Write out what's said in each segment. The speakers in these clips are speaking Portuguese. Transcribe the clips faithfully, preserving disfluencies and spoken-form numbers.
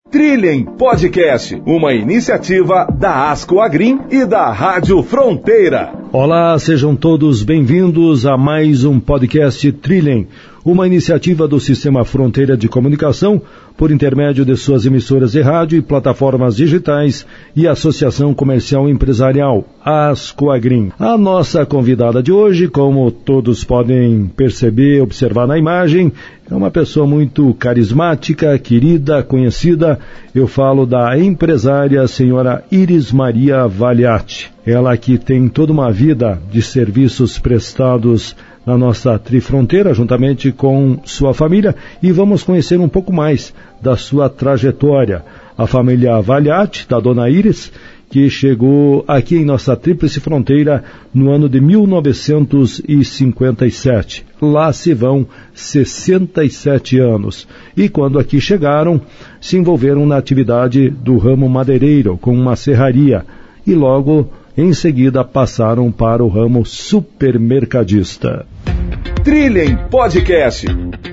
Trilhem Podcast, uma iniciativa da Asco Agrim e da Rádio Fronteira. Olá, sejam todos bem-vindos a mais um podcast Trilhem, uma iniciativa do Sistema Fronteira de Comunicação por intermédio de suas emissoras de rádio e plataformas digitais e Associação Comercial Empresarial, Asco Agrim. A nossa convidada de hoje, como todos podem perceber, observar na imagem, é uma pessoa muito carismática, querida, conhecida. Eu falo da empresária senhora Iris Maria Valiati. Ela que tem toda uma vida de serviços prestados na nossa Trifronteira, juntamente com sua família, e vamos conhecer um pouco mais da sua trajetória. A família Valiati, da dona Iris, que chegou aqui em nossa Tríplice Fronteira no ano de mil novecentos e cinquenta e sete. Lá se vão sessenta e sete anos. E quando aqui chegaram, se envolveram na atividade do ramo madeireiro, com uma serraria, e logo em seguida passaram para o ramo supermercadista. Trilhem Podcast.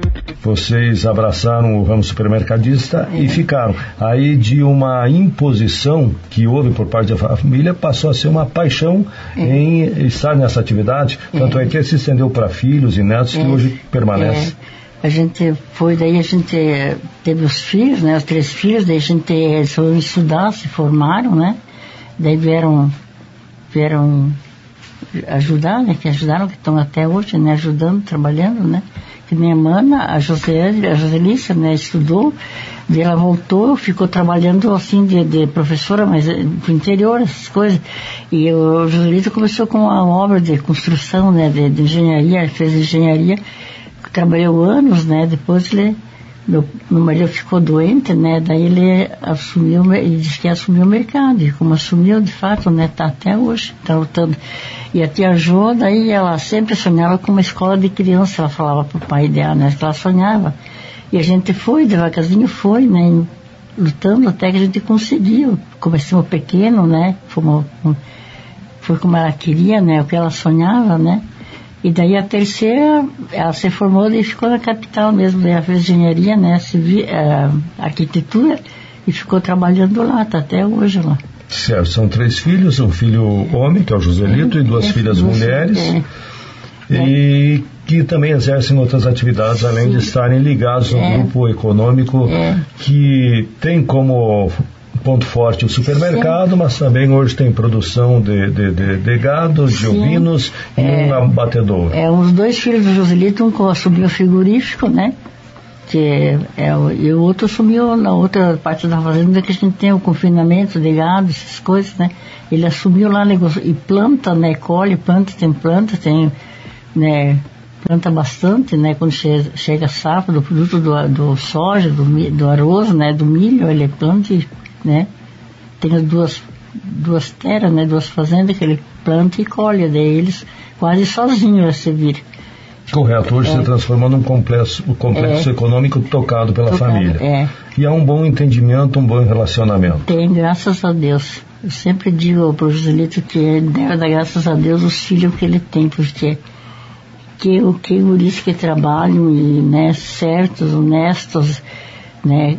Vocês abraçaram o ramo supermercadista é. e ficaram. Aí de uma imposição que houve por parte da família, passou a ser uma paixão é. em estar nessa atividade. Tanto é, é que se estendeu para filhos e netos é. que hoje permanecem. É. A gente foi, daí a gente teve os filhos, né, os três filhos, daí a gente eles foram estudar, se formaram, né? Daí vieram, vieram ajudar, né? Que ajudaram, que estão até hoje, né? Ajudando, trabalhando, né? Que minha mana, a José, a Joselícia, né? Estudou, daí ela voltou, ficou trabalhando assim de, de professora, mas pro interior, essas coisas. E o Joselícia começou com uma obra de construção, né? De, de engenharia, fez engenharia, trabalhou anos, né? Depois ele... Meu, meu marido ficou doente, né? Daí ele assumiu, ele disse que assumiu o mercado. E como assumiu, de fato, né? Tá até hoje, tá lutando. E a tia Jo, daí ela sempre sonhava com uma escola de criança. Ela falava pro pai dela, né? Que ela sonhava. E a gente foi, devagarzinho foi, né? Lutando até que a gente conseguiu. Começamos pequeno, né? Fomos, foi como ela queria, né? O que ela sonhava, né? E daí a terceira, ela se formou e ficou na capital mesmo, daí ela fez engenharia, né, civil, é, arquitetura, e ficou trabalhando lá, tá até hoje lá. Certo, são três filhos, um filho homem, que é o Joselito, é, e duas é, filhas duas, mulheres, é, e é. que também exercem outras atividades, além Sim. de estarem ligados ao é. grupo econômico, é. que tem como ponto forte o supermercado, Sim. mas também hoje tem produção de, de, de, de gado, de Sim. ovinos e é, um abatedor. É, os dois filhos do Joselito, um assumiu o frigorífico, né? Que é, é, e o outro assumiu na outra parte da fazenda, que a gente tem o confinamento de gado, essas coisas, né? Ele assumiu lá negócio, e planta, né? Colhe, planta, tem planta, tem, né? Planta bastante, né? Quando chega, chega a safra do produto do, do soja, do, do arroz, né? Do milho, ele planta e né? Tem as duas, duas terras, né? Duas fazendas que ele planta e colhe, daí eles quase sozinhos a se vir. Correto, hoje é. se transformou num complexo, um complexo é. econômico tocado pela tocado, família. É. E há um bom entendimento, um bom relacionamento. Tem, graças a Deus. Eu sempre digo para o Joselito que deve dar graças a Deus os filhos que ele tem, porque que o que guris que trabalham e, né, certos, honestos, né?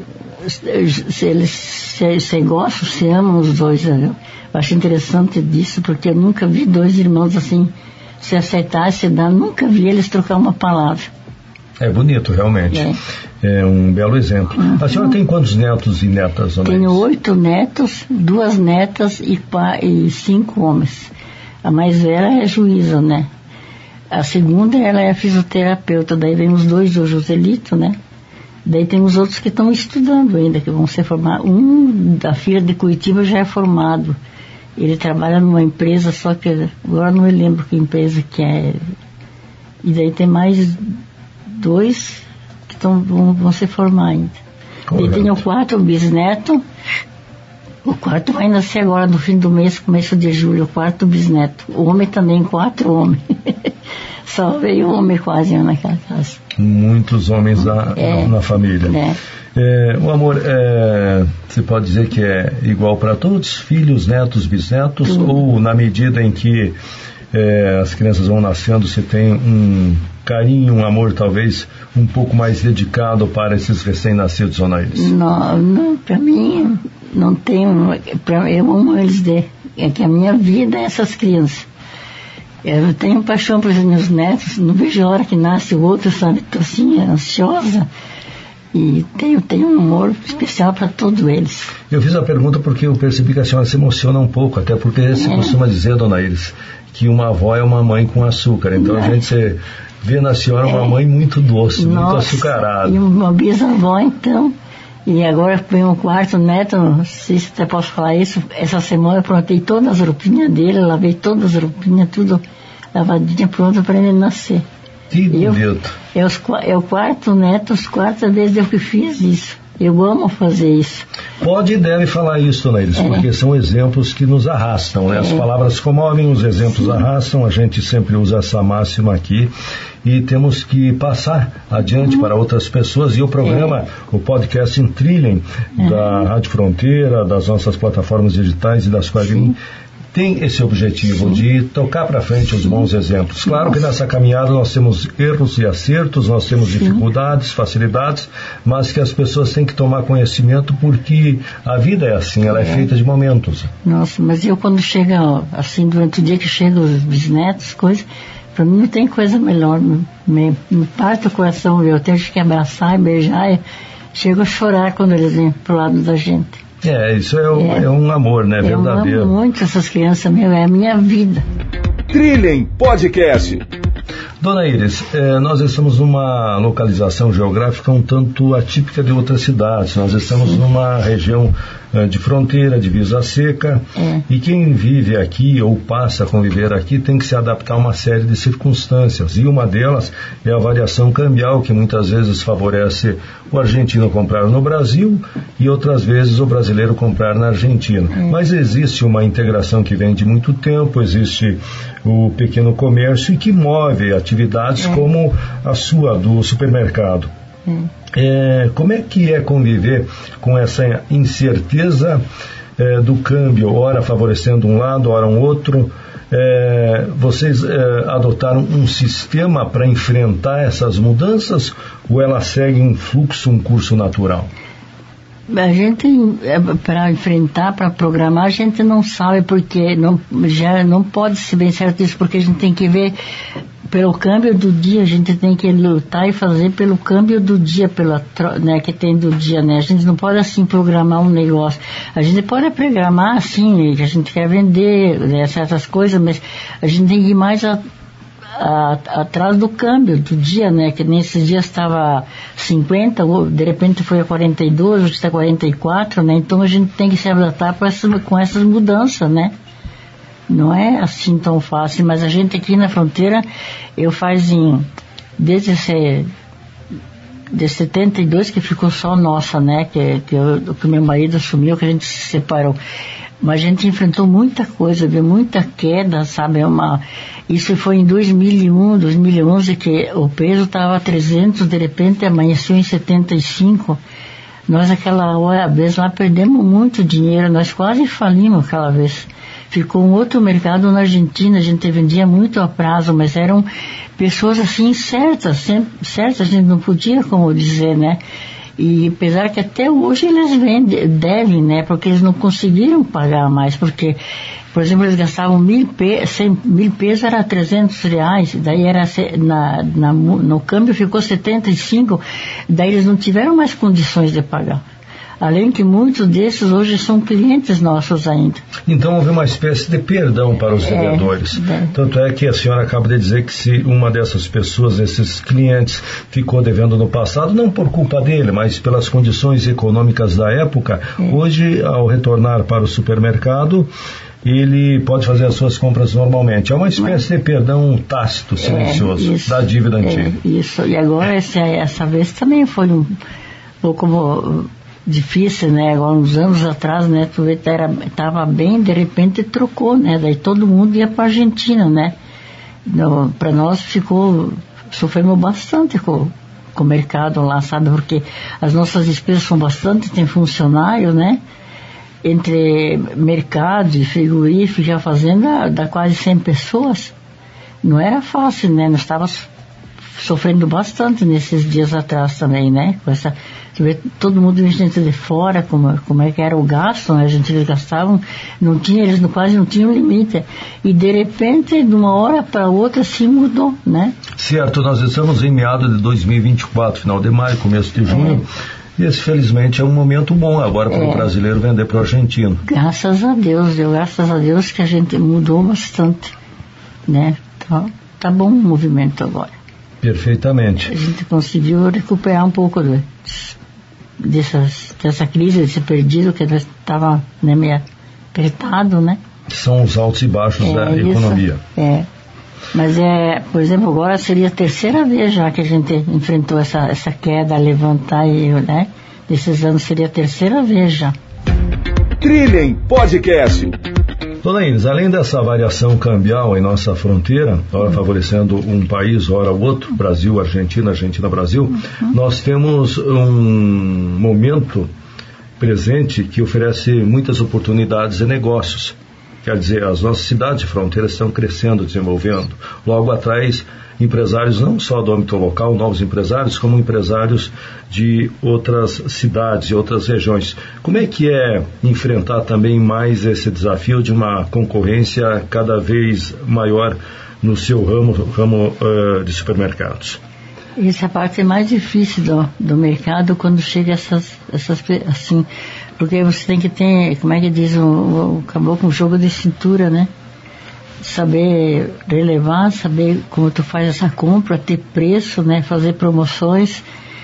Se eles se, se gostam, se amam os dois, né? Eu acho interessante disso, porque eu nunca vi dois irmãos assim se aceitar, se dar, nunca vi eles trocar uma palavra. É bonito, realmente. É, é um belo exemplo. Uhum. A senhora tem quantos netos e netas? Tenho oito netos, duas netas e, e cinco homens. A mais velha é juíza, né? A segunda, ela é fisioterapeuta, daí vem os dois do Joselito, né? Daí tem os outros que estão estudando ainda, que vão ser formados. Um da filha de Curitiba já é formado. Ele trabalha numa empresa, só que agora não me lembro que empresa que é. E daí tem mais dois que tão, vão, vão se formar ainda. Correto. Daí tem o quarto, o bisneto. O quarto vai nascer agora no fim do mês, começo de julho, o quarto bisneto. O homem também, quatro homens. Só veio homem quase naquela casa. Muitos homens na, é, na família. É. É, o amor, é, você pode dizer que é igual para todos? Filhos, netos, bisnetos? Tudo. Ou na medida em que é, as crianças vão nascendo, você tem um carinho, um amor talvez um pouco mais dedicado para esses recém-nascidos, Dona Iris? Não, não, para mim não tenho, pra, eu amo eles de, é que a minha vida é essas crianças. Eu tenho paixão pelos meus netos, não vejo a hora que nasce o outro, sabe, estou assim, ansiosa. E tenho, tenho um amor especial para todos eles. Eu fiz a pergunta porque eu percebi que a senhora se emociona um pouco, até porque é. se costuma dizer, Dona Iris, que uma avó é uma mãe com açúcar. Então é. a gente se vê na senhora uma mãe muito doce, Nossa, muito açucarada. E uma bisavó, então. E agora vem um quarto neto, não sei se até posso falar isso. Essa semana eu aprontei todas as roupinhas dele, lavei todas as roupinhas, tudo lavadinha, pronto para ele nascer. Que bonito. Eu, eu, eu quarto neto, os quartos desde eu que fiz isso. Eu amo fazer isso. Pode e deve falar isso, Dona Iris, é. porque são exemplos que nos arrastam, né? É. As palavras comovem, os exemplos Sim. arrastam, a gente sempre usa essa máxima aqui e temos que passar adiante uhum. para outras pessoas. E o programa, é. o podcast em Trilhem, é. da Rádio Fronteira, das nossas plataformas digitais e da Asco Agrim, tem esse objetivo Sim. de tocar para frente os bons exemplos. Claro Nossa. que nessa caminhada nós temos erros e acertos, nós temos Sim. dificuldades, facilidades, mas que as pessoas têm que tomar conhecimento porque a vida é assim, ela é, é feita de momentos. Nossa, mas eu quando chega, assim, durante o dia que chegam os bisnetos, coisas, para mim não tem coisa melhor, me, me parte o coração, eu tenho que abraçar e beijar, e chego a chorar quando eles vêm pro lado da gente. É, isso é, um, é. é um amor, né? Eu verdadeiro. Eu amo muito essas crianças, meu, é a minha vida. Trilhem Podcast. Dona Iris, eh, nós estamos numa localização geográfica um tanto atípica de outras cidades. Nós estamos Sim. numa região eh, de fronteira, divisa seca, é. e quem vive aqui ou passa a conviver aqui tem que se adaptar a uma série de circunstâncias. E uma delas é a variação cambial, que muitas vezes favorece o argentino comprar no Brasil e outras vezes o brasileiro comprar na Argentina. É. Mas existe uma integração que vem de muito tempo, existe o pequeno comércio e que move atividades é. como a sua, do supermercado. É. É, como é que é conviver com essa incerteza é, do câmbio, ora favorecendo um lado, ora um outro? É, vocês é, adotaram um sistema para enfrentar essas mudanças ou elas seguem um fluxo, um curso natural? A gente, para enfrentar, para programar, a gente não sabe porque, não, já não pode ser bem certo isso, porque a gente tem que ver pelo câmbio do dia, a gente tem que lutar e fazer pelo câmbio do dia, pela, né, que tem do dia, né? A gente não pode assim programar um negócio. A gente pode programar assim, que a gente quer vender, né, certas coisas, mas a gente tem que ir mais a A, atrás do câmbio do dia, né, que nesses dias estava cinquenta, de repente foi a quarenta e dois, hoje está quarenta e quatro, né, então a gente tem que se adaptar com essas, com essas mudanças, né, não é assim tão fácil, mas a gente aqui na fronteira, eu faz em, desde esse, de setenta e dois que ficou só nossa, né, que, que, eu, que meu marido assumiu, que a gente se separou. Mas a gente enfrentou muita coisa, viu? Muita queda, sabe? Uma... Isso foi em dois mil e um, dois mil e onze, que o peso estava a trezentos, de repente amanheceu em setenta e cinco. Nós, aquela hora, vez lá, perdemos muito dinheiro, nós quase falimos aquela vez. Ficou um outro mercado na Argentina, a gente vendia muito a prazo, mas eram pessoas assim certas, sempre, certas, a gente não podia como dizer, né? E apesar que até hoje eles vendem, devem, né? Porque eles não conseguiram pagar mais, porque, por exemplo, eles gastavam mil pesos, mil pesos era trezentos reais, daí era, na, na, no câmbio ficou setenta e cinco, daí eles não tiveram mais condições de pagar. Além que muitos desses hoje são clientes nossos ainda. Então houve uma espécie de perdão para os vendedores. É, é. Tanto é que a senhora acaba de dizer que se uma dessas pessoas, esses clientes, ficou devendo no passado, não por culpa dele, mas pelas condições econômicas da época, é. hoje, ao retornar para o supermercado, ele pode fazer as suas compras normalmente. É uma espécie mas, de perdão tácito, silencioso, é, isso, da dívida antiga. É, isso, e agora essa, essa vez também foi um pouco como... difícil, né? Agora, uns anos atrás, né? Tu vê, era, tava bem, de repente trocou, né? Daí todo mundo ia para a Argentina, né? Para nós ficou, sofremos bastante com, com o mercado lá, sabe? Porque as nossas despesas são bastante, tem funcionário, né? Entre mercado e frigorífico, já fazenda, dá quase cem pessoas. não era fácil, né? Nós estávamos sofrendo bastante nesses dias atrás também, né? Com essa, todo mundo vinha gente de fora, como, como é que era o gasto, né? A gente eles gastavam, não tinha, eles quase não tinham limite. E de repente, de uma hora para outra, se mudou, né? Certo, nós estamos em meados de dois mil e vinte e quatro, final de maio, começo de junho. É. E esse, felizmente, é um momento bom agora para o é. brasileiro vender para o argentino. Graças a Deus, Deus, graças a Deus que a gente mudou bastante, né? Tá, tá bom o movimento agora. Perfeitamente. A gente conseguiu recuperar um pouco de, dessas, dessa crise, desse perdido que estava, né, meio apertado, né? São os altos e baixos é, da isso, economia. É. Mas, é, por exemplo, agora seria a terceira vez já que a gente enfrentou essa, essa queda, levantar e, né? Desses anos seria a terceira vez já. Trilhem Podcast. Dona Inês, além dessa variação cambial em nossa fronteira, ora favorecendo um país, ora o outro, Brasil, Argentina, Argentina, Brasil, uhum. nós temos um momento presente que oferece muitas oportunidades e negócios. Quer dizer, as nossas cidades e fronteiras estão crescendo, desenvolvendo. Logo atrás, empresários não só do âmbito local, novos empresários, como empresários de outras cidades e outras regiões. Como é que é enfrentar também mais esse desafio de uma concorrência cada vez maior no seu ramo, ramo uh, de supermercados? Essa parte é mais difícil do, do mercado quando chega essas, essas, assim, porque você tem que ter, como é que diz, o, o, acabou com o jogo de cintura, né? Saber relevar, saber como tu faz essa compra, ter preço, né? Fazer promoções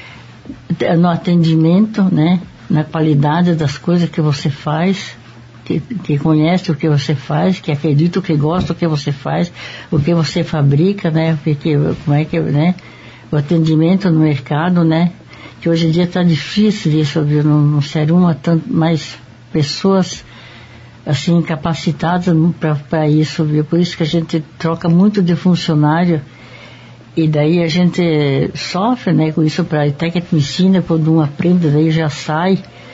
no atendimento, né? Na qualidade das coisas que você faz, que, que conhece o que você faz, que acredita o que gosta o que você faz, o que você fabrica, né? Porque, como é que, né? O atendimento no mercado, né? Que hoje em dia está difícil isso, viu? Não, não se arruma tanto mais pessoas assim capacitadas para isso, viu? Por isso que a gente troca muito de funcionário e daí a gente sofre, né? Com isso, para até que me ensina, quando um aprende, daí já sai,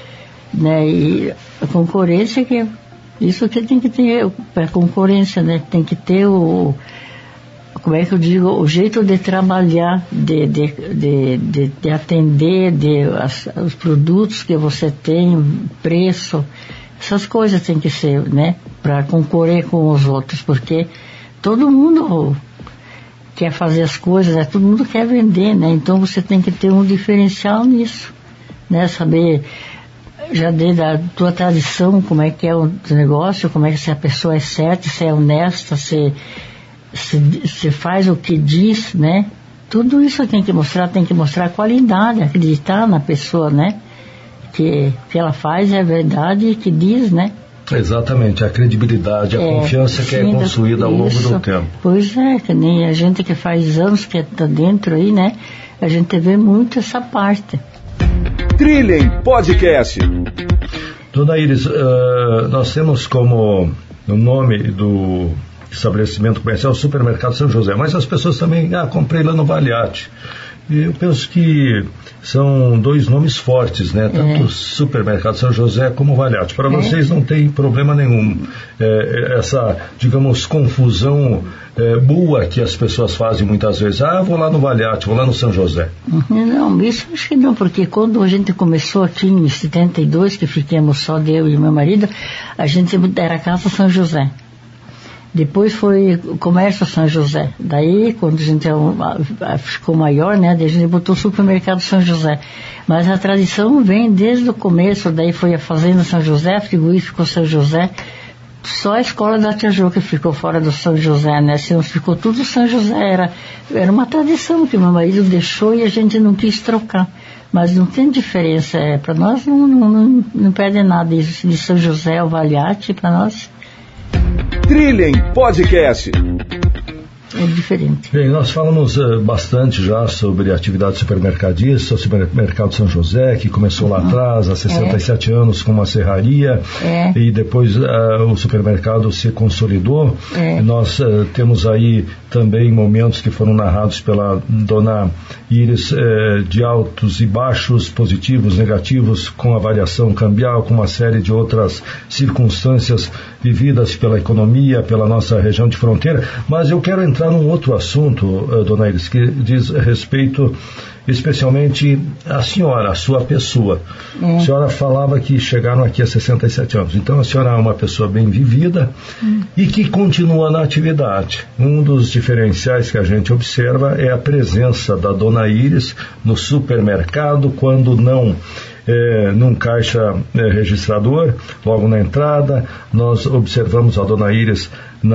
né? E a concorrência que isso que tem que ter para concorrência, né? Tem que ter o como é que eu digo, o jeito de trabalhar, de, de, de, de, de atender, de, as, os produtos que você tem, preço, essas coisas tem que ser, né, para concorrer com os outros, porque todo mundo quer fazer as coisas, né, todo mundo quer vender, né, então você tem que ter um diferencial nisso, né, saber já desde a tua tradição, como é que é o negócio, como é que se a pessoa é certa, se é honesta, se Se, se faz o que diz, né? Tudo isso tem que mostrar, tem que mostrar a qualidade, acreditar na pessoa, né? Que o que ela faz é verdade e que diz, né? Exatamente, a credibilidade, a é, confiança que sim, é construída ao longo isso, do tempo. Pois é, que nem a gente que faz anos que está dentro aí, né? A gente vê muito essa parte. Trilhem Podcast. Dona Iris, uh, nós temos como o nome do estabelecimento comercial Supermercado São José, mas as pessoas também, ah, comprei lá no Valiati. E eu penso que são dois nomes fortes, né? Tanto é. Supermercado São José como Valiati. Para é. vocês não tem problema nenhum. É, essa, digamos, confusão é, boa que as pessoas fazem muitas vezes. Ah, vou lá no Valiati, vou lá no São José. Não, isso acho que não, porque quando a gente começou aqui em setenta e dois, que ficamos só eu e meu marido, a gente era Casa São José. Depois foi o Comércio São José. Daí, quando a gente ficou maior, né, a gente botou o Supermercado São José. Mas a tradição vem desde o começo, daí foi a Fazenda São José, Frigorífico São José. Só a Escola da Tia Jo que ficou fora do São José, né? Senão ficou tudo São José. Era, era uma tradição que meu marido deixou e a gente não quis trocar. Mas não tem diferença. É, para nós não, não, não, não perde nada isso de São José ao Valiati, para nós. Trilhem Podcast. É diferente. Bem, nós falamos uh, bastante já sobre a atividade supermercadista, o Supermercado São José, que começou lá uhum. atrás, há sessenta e sete é. anos, com uma serraria, é. e depois uh, o supermercado se consolidou. É. Nós uh, temos aí também momentos que foram narrados pela dona Iris, uh, de altos e baixos, positivos, negativos, com a variação cambial, com uma série de outras circunstâncias vividas pela economia, pela nossa região de fronteira. Mas eu quero entrar entrar num outro assunto, uh, dona Iris, que diz respeito especialmente à senhora, a sua pessoa. É. A senhora falava que chegaram aqui a sessenta e sete anos, então a senhora é uma pessoa bem vivida hum. e que continua na atividade. Um dos diferenciais que a gente observa é a presença da dona Iris no supermercado, quando não É, num caixa é, registrador, logo na entrada. Nós observamos a dona Iris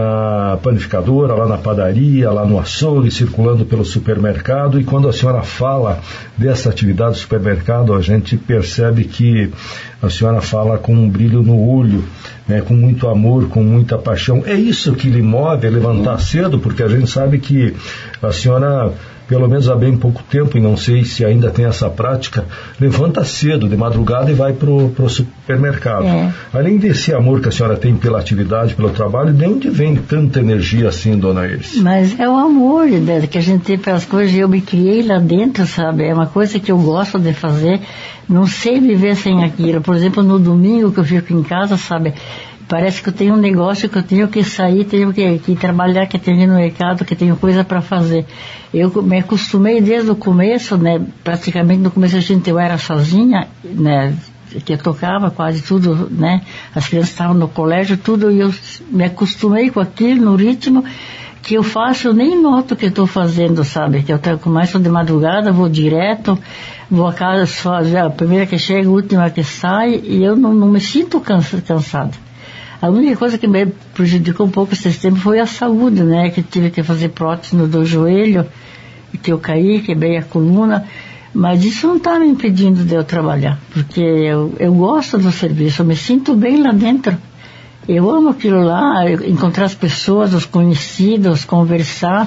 na panificadora, lá na padaria, lá no açougue, circulando pelo supermercado, e quando a senhora fala dessa atividade do supermercado, a gente percebe que a senhora fala com um brilho no olho, né, com muito amor, com muita paixão. É isso que lhe move a levantar cedo, porque a gente sabe que a senhora, pelo menos há bem pouco tempo, e não sei se ainda tem essa prática, levanta cedo, de madrugada, e vai pro, pro supermercado. É. Além desse amor que a senhora tem pela atividade, pelo trabalho, de onde vem tanta energia assim, dona Iris? Mas é o amor, né, que a gente tem pelas coisas. Eu me criei lá dentro, sabe? É uma coisa que eu gosto de fazer. Não sei viver sem aquilo. Por exemplo, no domingo que eu fico em casa, sabe? Parece que eu tenho um negócio, que eu tenho que sair, tenho que, que trabalhar, que tenho que ir no mercado, que tenho coisa para fazer. Eu me acostumei desde o começo, né? Praticamente no começo a gente, eu era sozinha, né? Que eu tocava quase tudo, né? As crianças estavam no colégio, tudo, e eu me acostumei com aquilo, no ritmo que eu faço. Eu nem noto o que estou fazendo, sabe? Que eu começo de madrugada, vou direto, vou a casa só, a primeira que chega, a última que sai, e eu não, não me sinto cansa, cansada. A única coisa que me prejudicou um pouco esse tempo foi a saúde, né? Que tive que fazer prótese no do joelho, que eu caí, quebrei a coluna. Mas isso não está me impedindo de eu trabalhar, porque eu, eu gosto do serviço, eu me sinto bem lá dentro. Eu amo aquilo lá, encontrar as pessoas, os conhecidos, conversar.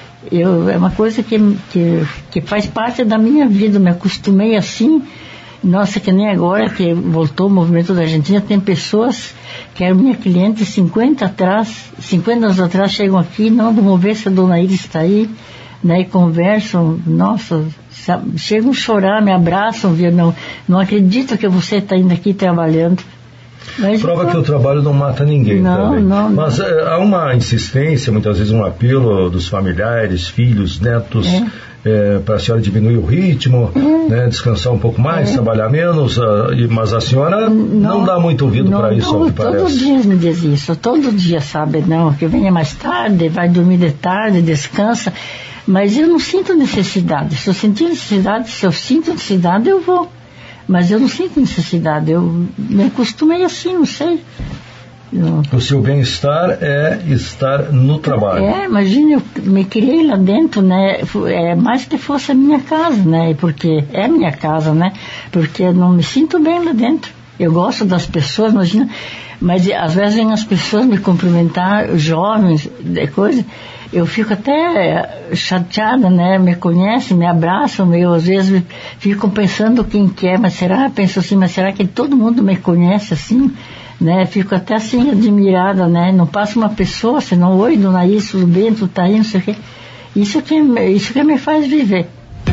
Eu, é uma coisa que, que, que faz parte da minha vida, eu me acostumei assim. Nossa, que nem agora que voltou o movimento da Argentina, tem pessoas que eram minha cliente cinquenta atrás, cinquenta anos atrás, chegam aqui, não, vamos ver se a dona Iris está aí, né, e conversam, nossa, sabe, chegam a chorar, me abraçam, viu, não, não acredito que você está indo aqui trabalhando. Mas, prova então, que o trabalho não mata ninguém não, também. Não, não. Mas é, há uma insistência, muitas vezes um apelo dos familiares, filhos, netos, é. É, para a senhora diminuir o ritmo, é. né, descansar um pouco mais, é. trabalhar menos, uh, e, mas a senhora não, não dá muito ouvido para isso, ao que parece. Todo dia me diz isso, todo dia, sabe, não, que venha mais tarde, vai dormir de tarde, descansa, mas eu não sinto necessidade. Se eu sentir necessidade, se eu sinto necessidade, eu vou. Mas eu não sinto necessidade, eu me acostumei assim, não sei. Eu... O seu bem-estar é estar no trabalho. É, imagina, eu me criei lá dentro, né? É mais que fosse a minha casa, né? Porque é minha casa, né? Porque eu não me sinto bem lá dentro. Eu gosto das pessoas, imagina. Mas às vezes vêm as pessoas me cumprimentar, jovens, de coisa. Eu fico até chateada, né? Me conhecem, me abraçam, eu às vezes fico pensando quem que é, mas será, penso assim, mas será que todo mundo me conhece assim, né? Fico até assim admirada, né? Não passa uma pessoa, senão, oi, dona Iris, tudo bem, tu tá aí, não sei o quê. Isso que, isso que me faz viver.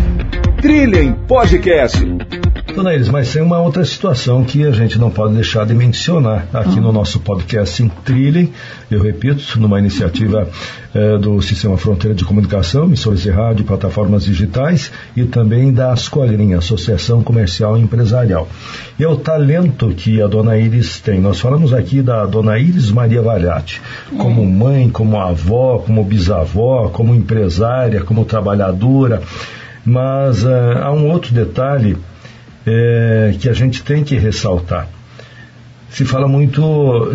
Trilhem Podcast. Dona Iris, mas tem uma outra situação que a gente não pode deixar de mencionar aqui uhum. no nosso podcast em Trilhem, eu repito, numa iniciativa eh, do Sistema Fronteira de Comunicação, emissoras de rádio, plataformas digitais, e também da Ascolinha, Associação Comercial e Empresarial. E é o talento que a Dona Iris tem. Nós falamos aqui da Dona Iris Maria Valiati, como mãe, como avó, como bisavó, como empresária, como trabalhadora, mas uh, há um outro detalhe É, que a gente tem que ressaltar. Se fala muito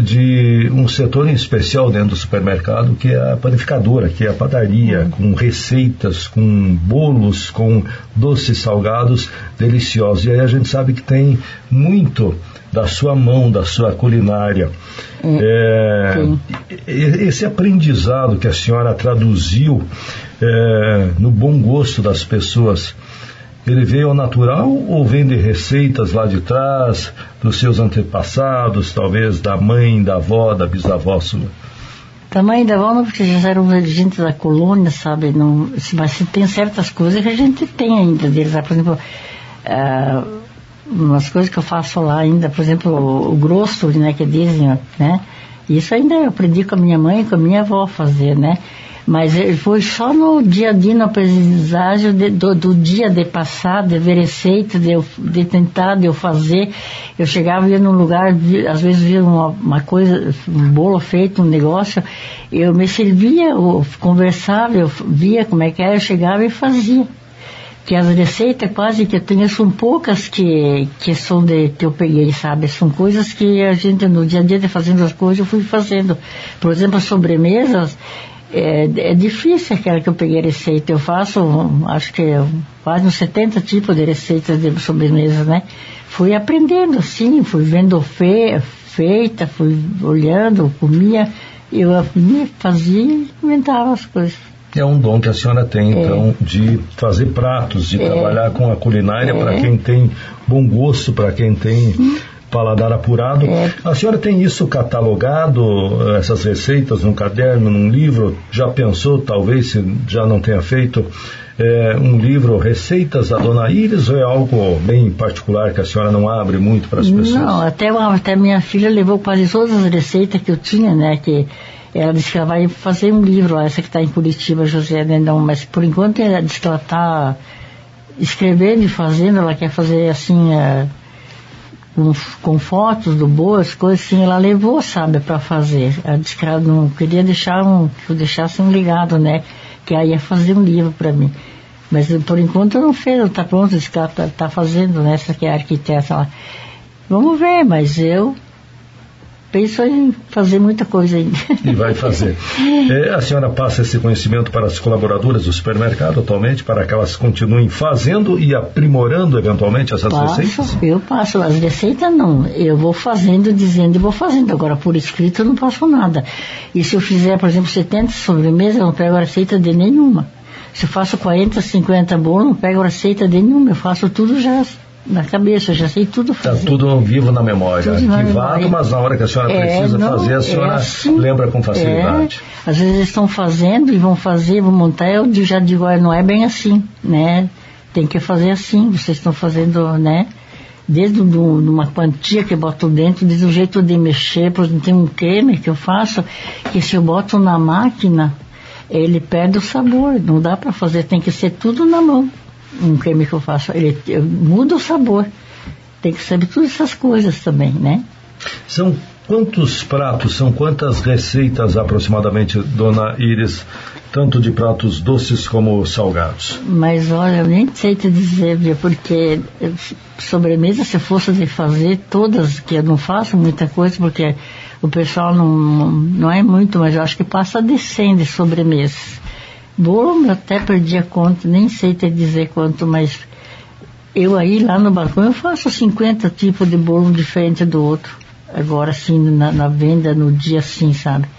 de um setor em especial dentro do supermercado, que é a panificadora, que é a padaria, uhum. com receitas, com bolos, com doces salgados deliciosos. E aí a gente sabe que tem muito da sua mão, da sua culinária. Uhum. É, esse aprendizado que a senhora traduziu é, no bom gosto das pessoas, ele veio ao natural ou vem de receitas lá de trás, dos seus antepassados, talvez da mãe, da avó, da bisavó sua? Da mãe e da avó não, porque já eram gente da colônia, sabe? Não, mas tem certas coisas que a gente tem ainda deles. Por exemplo, uh, umas coisas que eu faço lá ainda, por exemplo, o, o grosso, né, que dizem, né? Isso ainda eu aprendi com a minha mãe e com a minha avó fazer, né? Mas foi só no dia a dia, na aprendizagem de, do, do dia de passar, de ver receita, de, de tentar, de eu fazer. Eu chegava, ia num lugar, via, às vezes via uma, uma coisa, um bolo feito, um negócio, eu me servia, eu conversava, eu via como é que era, eu chegava e fazia. Que as receitas quase que eu tenho são poucas que, que são de, que eu peguei, sabe? São coisas que a gente no dia a dia de fazendo as coisas eu fui fazendo. Por exemplo, as sobremesas, é, é difícil aquela que eu peguei a receita. Eu faço, acho que quase uns setenta tipos de receitas de sobremesas, né? Fui aprendendo assim, fui vendo fe, feita, fui olhando, comia, eu comia, fazia e inventava as coisas. É um dom que a senhora tem, então, é. de fazer pratos, de é. trabalhar com a culinária é. para quem tem bom gosto, para quem tem Sim. paladar apurado. É. A senhora tem isso catalogado, essas receitas, num caderno, num livro? Já pensou, talvez, se já não tenha feito, é, um livro, Receitas da Dona Iris, ou é algo bem particular que a senhora não abre muito para as pessoas? Não, até, até minha filha levou quase todas as receitas que eu tinha, né, que... Ela disse que ela vai fazer um livro, essa que está em Curitiba, José Dendão, mas por enquanto ela disse que ela está escrevendo e fazendo, ela quer fazer assim, é, com, com fotos do boas coisas assim, ela levou, sabe, para fazer. Ela disse que ela não queria deixar um, que eu deixasse um ligado, né, que ela ia fazer um livro para mim. Mas por enquanto não fez, ela está pronta, disse que ela está tá fazendo, né, essa que é a arquiteta lá. Vamos ver, mas eu... penso em fazer muita coisa ainda. E vai fazer. É, a senhora passa esse conhecimento para as colaboradoras do supermercado atualmente, para que elas continuem fazendo e aprimorando eventualmente essas passo, receitas? Eu passo. As receitas não. Eu vou fazendo, dizendo e vou fazendo. Agora, por escrito, eu não passo nada. E se eu fizer, por exemplo, setenta sobremesas, eu não pego a receita de nenhuma. Se eu faço quarenta, cinquenta bolos, eu não pego a receita de nenhuma. Eu faço tudo já na cabeça, eu já sei tudo fazer. Está tudo vivo na memória, arquivado, mas na hora que a senhora é, precisa não, fazer, a senhora é assim, lembra com facilidade. É, às vezes eles estão fazendo e vão fazer, vão montar, eu já digo, olha, não é bem assim, né? Tem que fazer assim, vocês estão fazendo, né? Desde do, uma quantia que eu boto dentro, desde o jeito de mexer, por exemplo, tem um creme que eu faço, que se eu boto na máquina, ele perde o sabor, não dá para fazer, tem que ser tudo na mão. Um creme que eu faço, ele eu, muda o sabor. Tem que saber todas essas coisas também, né? São quantos pratos, são quantas receitas aproximadamente, Dona Iris, tanto de pratos doces como salgados? Mas olha, eu nem sei te dizer, porque sobremesa, se fosse de fazer todas, que eu não faço muita coisa, porque o pessoal não, não é muito, mas eu acho que passa de cem de sobremesas. Bolo, eu até perdi a conta, nem sei te dizer quanto, mas eu aí lá no balcão eu faço cinquenta tipos de bolo diferente do outro. Agora assim, na, na venda, no dia assim, sabe?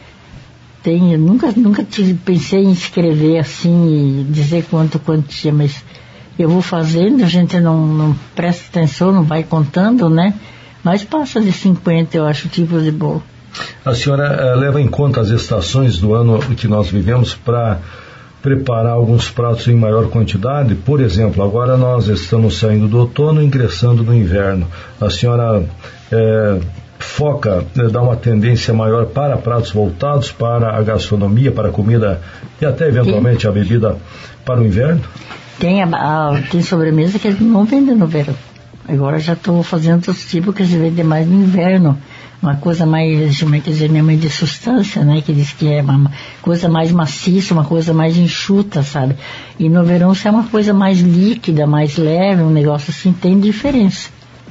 Tem, eu nunca, nunca tive, pensei em escrever assim e dizer quanto quantia, mas eu vou fazendo, a gente não, não presta atenção, não vai contando, né? Mas passa de cinquenta, eu acho, tipos de bolo. A senhora eh, leva em conta as estações do ano que nós vivemos para preparar alguns pratos em maior quantidade? Por exemplo, agora nós estamos saindo do outono e ingressando no inverno. A senhora eh, foca, eh, dá uma tendência maior para pratos voltados para a gastronomia, para a comida e até eventualmente Sim. a bebida para o inverno? Tem, a, a, tem sobremesa que não vende no verão. Agora já estou fazendo outros tipos que se vende mais no inverno. Uma coisa mais, como é que dizer, mesmo de substância, né? Que diz que é uma coisa mais maciça, uma coisa mais enxuta, sabe? E no verão, se é uma coisa mais líquida, mais leve, um negócio assim, tem diferença.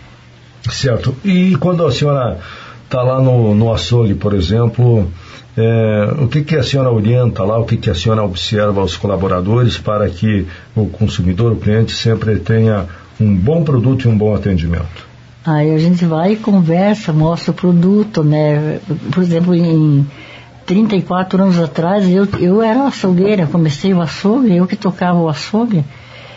Certo. E quando a senhora está lá no, no açougue, por exemplo, é, o que, que a senhora orienta lá, o que, que a senhora observa aos colaboradores para que o consumidor, o cliente, sempre tenha um bom produto e um bom atendimento? Aí a gente vai e conversa, mostra o produto, né? Por exemplo, em trinta e quatro anos atrás, eu, eu era açougueira, comecei o açougue, eu que tocava o açougue.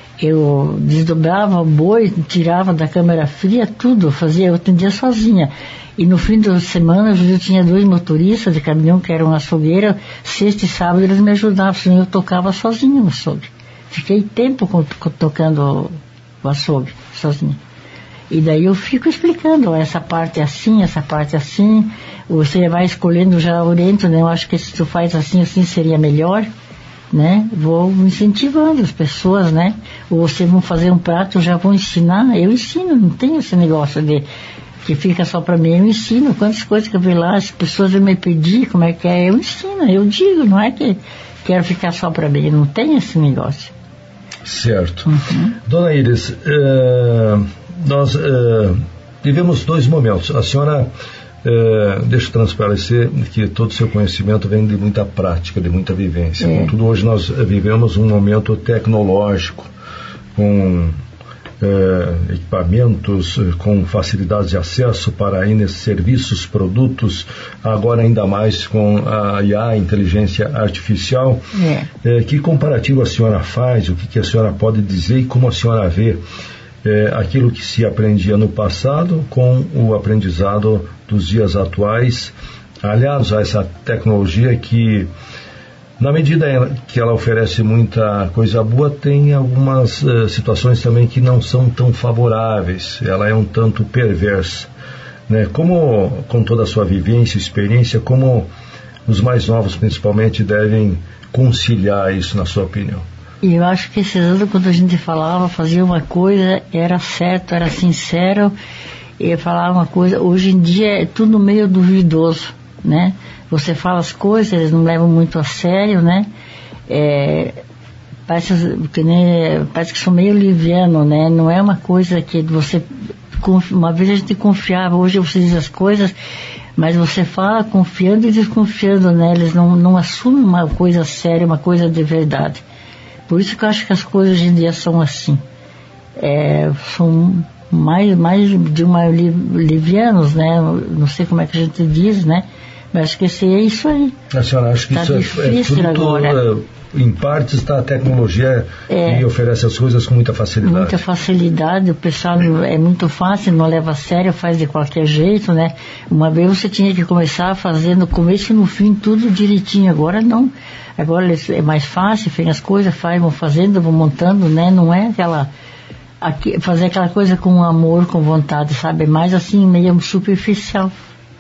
Eu desdobrava o boi, tirava da câmara fria, tudo, fazia, eu atendia sozinha. E no fim da semana eu tinha dois motoristas de caminhão que eram açougueira, sexta e sábado eles me ajudavam, senão eu tocava sozinha no açougue. Fiquei tempo com, com, tocando o açougue, sozinha. E daí eu fico explicando, ó, essa parte é assim, essa parte é assim, você vai escolhendo, já oriento, né? Eu acho que se tu faz assim, assim seria melhor, né? Vou incentivando as pessoas, né? Ou vocês vão fazer um prato, eu já vou ensinar, eu ensino, não tem esse negócio de que fica só para mim, eu ensino. Quantas coisas que eu vi lá, as pessoas vão me pedir como é que é, eu ensino, eu digo, não é que quero ficar só para mim, não tem esse negócio. Certo. Uhum. Dona Iris, uh, nós uh, vivemos dois momentos. A senhora, uh, deixa eu transparecer que todo o seu conhecimento vem de muita prática, de muita vivência. É. Contudo, hoje nós vivemos um momento tecnológico, com Uh, equipamentos uh, com facilidades de acesso para N serviços, produtos, agora ainda mais com a I A, inteligência artificial. É. Uh, que comparativo a senhora faz, o que, que a senhora pode dizer e como a senhora vê uh, aquilo que se aprendia no passado com o aprendizado dos dias atuais, aliados a essa tecnologia que, na medida que ela oferece muita coisa boa, tem algumas uh, situações também que não são tão favoráveis. Ela é um tanto perversa, né? Como, com toda a sua vivência, experiência, como os mais novos, principalmente, devem conciliar isso, na sua opinião? E eu acho que esses anos, quando a gente falava, fazia uma coisa, era certo, era sincero, e falava uma coisa. Hoje em dia é tudo meio duvidoso, né? Você fala as coisas, eles não levam muito a sério, né? É, parece, que, né, parece que são meio liviano, né? Não é uma coisa que você... Uma vez a gente confiava, hoje você diz as coisas, mas você fala confiando e desconfiando, né? Eles não, não assumem uma coisa séria, uma coisa de verdade. Por isso que eu acho que as coisas hoje em dia são assim. É, são mais, mais de uma livianos, né? Não sei como é que a gente diz, né? Mas acho que esse é isso aí. A senhora acha que tá isso é, é fruto, agora. Em partes, da tecnologia é, e oferece as coisas com muita facilidade? Muita facilidade, o pessoal é muito fácil, não leva a sério, faz de qualquer jeito, né? Uma vez você tinha que começar fazendo no começo e no fim tudo direitinho, agora não. Agora é mais fácil, faz as coisas, faz, vão fazendo, vão montando, né? Não é aquela... Aqui, fazer aquela coisa com amor, com vontade, sabe? É mais assim, meio superficial.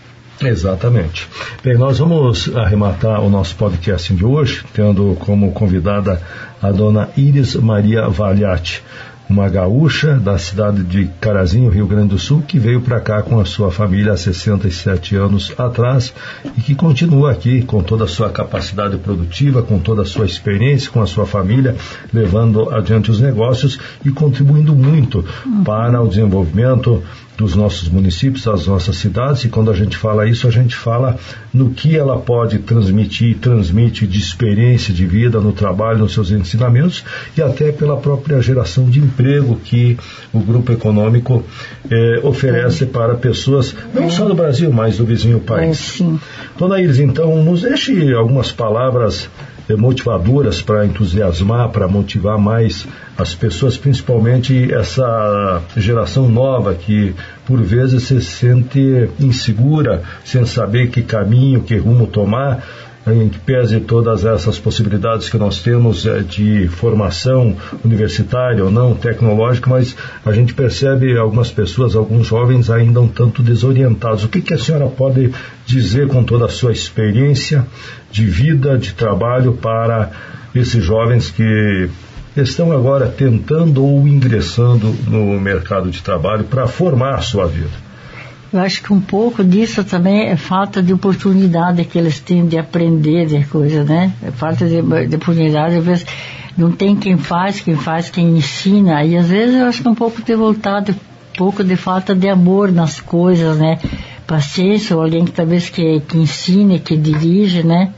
Exatamente. Bem, nós vamos arrematar o nosso podcast de hoje, tendo como convidada a dona Iris Maria Valiati, uma gaúcha da cidade de Carazinho, Rio Grande do Sul, que veio para cá com a sua família há sessenta e sete anos atrás e que continua aqui com toda a sua capacidade produtiva, com toda a sua experiência, com a sua família, levando adiante os negócios e contribuindo muito para o desenvolvimento dos nossos municípios, das nossas cidades. E quando a gente fala isso, a gente fala no que ela pode transmitir, transmite de experiência de vida no trabalho, nos seus ensinamentos e até pela própria geração de emprego que o grupo econômico eh, oferece é. para pessoas, não é. só do Brasil, mas do vizinho país. É, sim. Dona Iris, então, nos deixe algumas palavras motivadoras para entusiasmar, para motivar mais as pessoas, principalmente essa geração nova que por vezes se sente insegura, sem saber que caminho, que rumo tomar, em que pese todas essas possibilidades que nós temos de formação universitária ou não, tecnológica, mas a gente percebe algumas pessoas, alguns jovens ainda um tanto desorientados. O que, que a senhora pode dizer com toda a sua experiência de vida, de trabalho para esses jovens que estão agora tentando ou ingressando no mercado de trabalho para formar a sua vida? Eu acho que um pouco disso também é falta de oportunidade que eles têm de aprender de coisa, né? É falta de, de oportunidade, às vezes não tem quem faz, quem faz, quem ensina. E às vezes eu acho que um pouco de vontade, um pouco de falta de amor nas coisas, né? Paciência, ou alguém que talvez que, que ensine, que dirige, né?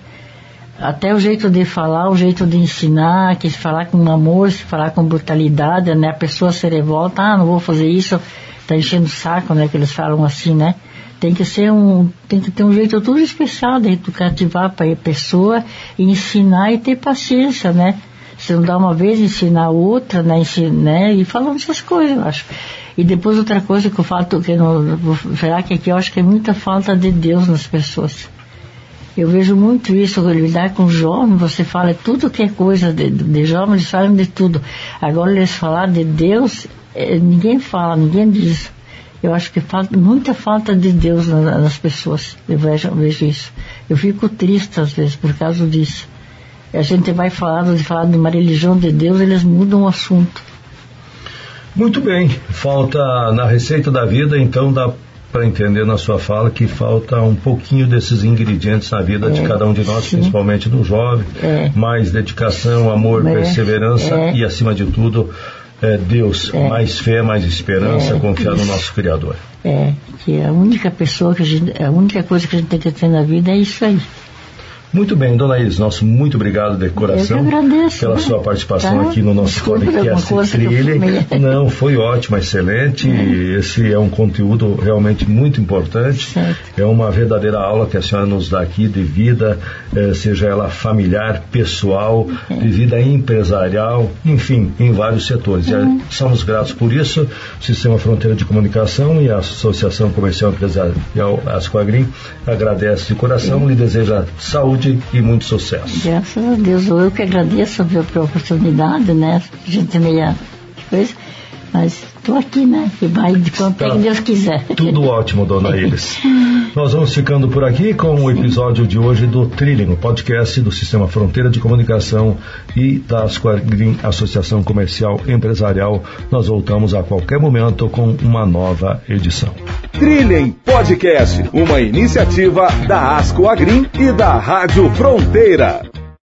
Até o jeito de falar, o jeito de ensinar, que se falar com amor, se falar com brutalidade, né? A pessoa se revolta, ah, não vou fazer isso, tá enchendo o saco, né? Que eles falam assim, né? Tem que ser um, tem que ter um jeito tudo especial de cativar para a pessoa e ensinar e ter paciência, né? Se não dá uma vez, ensinar outra, né? Ensinar, né? E falando essas coisas, eu acho. E depois outra coisa que eu falo, que não, vou falar que aqui eu acho que é muita falta de Deus nas pessoas. Eu vejo muito isso, lidar com jovens, você fala tudo que é coisa de, de jovens, eles falam de tudo. Agora eles falar de Deus, é, ninguém fala, ninguém diz. Eu acho que falta, muita falta de Deus nas, nas pessoas. Eu vejo, eu vejo isso. Eu fico triste às vezes por causa disso. A gente vai falando de falar de uma religião de Deus, eles mudam o assunto. Muito bem. Falta na receita da vida, então dá para entender na sua fala que falta um pouquinho desses ingredientes na vida é, de cada um de nós, sim. Principalmente do jovem. É. Mais dedicação, amor, é. perseverança é. e, acima de tudo, é Deus. É. Mais fé, mais esperança, é. confiar isso. no nosso Criador. É, que a única pessoa que a gente, a única coisa que a gente tem que ter na vida é isso aí. Muito bem, dona Iris, nosso muito obrigado de coração agradeço, pela né? sua participação tá? aqui no nosso podcast Trilling. Não, foi ótimo, excelente. É. Esse é um conteúdo realmente muito importante. Certo. É uma verdadeira aula que a senhora nos dá aqui de vida, eh, seja ela familiar, pessoal, é. de vida empresarial, enfim, em vários setores. É. E somos gratos por isso. O Sistema Fronteira de Comunicação e a Associação Comercial Empresarial Ascoagrim agradece de coração é. e deseja saúde e muito sucesso. Graças a Deus, eu que agradeço a oportunidade, né? A gente meia coisa, mas estou aqui, né? E vai de quanto tá. que Deus quiser. Tudo ótimo, dona Iris. Nós vamos ficando por aqui com o episódio de hoje do Trilling, o podcast do Sistema Fronteira de Comunicação e da Ascoagrim, Associação Comercial Empresarial. Nós voltamos a qualquer momento com uma nova edição. Trilling Podcast, uma iniciativa da Ascoagrim e da Rádio Fronteira.